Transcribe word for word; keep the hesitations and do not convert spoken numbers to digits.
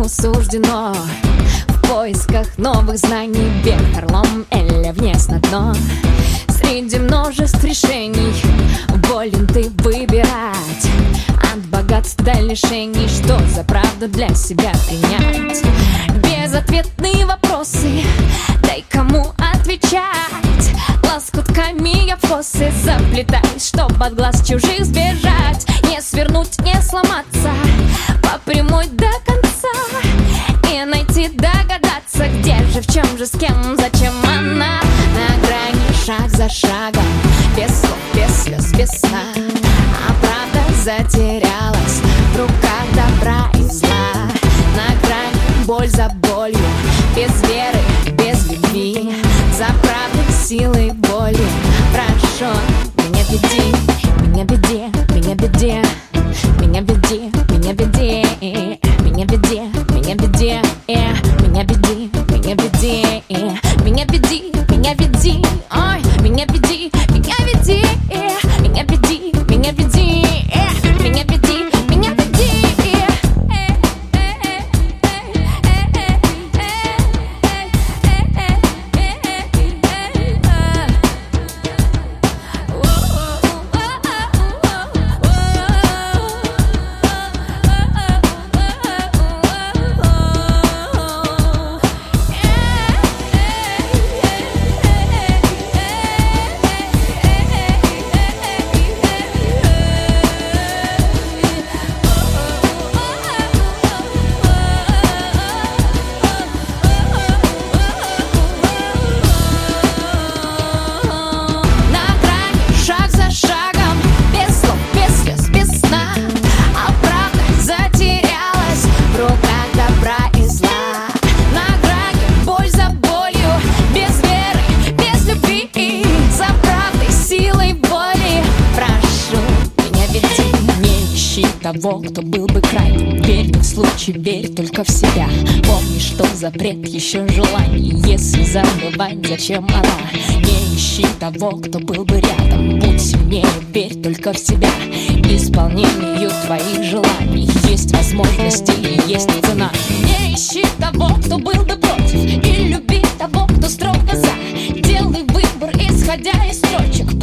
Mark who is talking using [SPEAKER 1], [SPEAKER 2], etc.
[SPEAKER 1] ему суждено в поисках новых знаний вверх орлом или вниз на дно. Среди множеств решений волен ты выбирать от богатств до лишений, что за правду для себя принять. Безответные вопросы, дай кому отвечать. Лоскутками я в косы заплетаюсь, чтоб от глаз чужих сбежать. Не свернуть, не сломаться по прямой до конца и найти, догадаться, где же, в чем же, с кем, зачем она. На грани, шаг за шагом, без слов, без слез, без сна. А правда затерялась в руках добра и зла. На грани, боль за болью, без веры, без любви. За правдой, силой, болью прошу, меня веди, меня веди, меня веди, меня веди, меня веди, меня веди, меня веди, меня веди, меня веди, меня веди, меня веди, ой, меня веди, меня веди, меня веди, меня веди, меня веди, меня веди. Того, кто был бы крайним, верь не в случай, верь только в себя. Помни, что запрет еще желаний, если забывать, зачем она. Не ищи того, кто был бы рядом, будь сильнее, верь только в себя. Исполнению твоих желаний есть возможности и есть цена. Не ищи того, кто был бы против, и люби того, кто строго за. Делай выбор, исходя из строчек.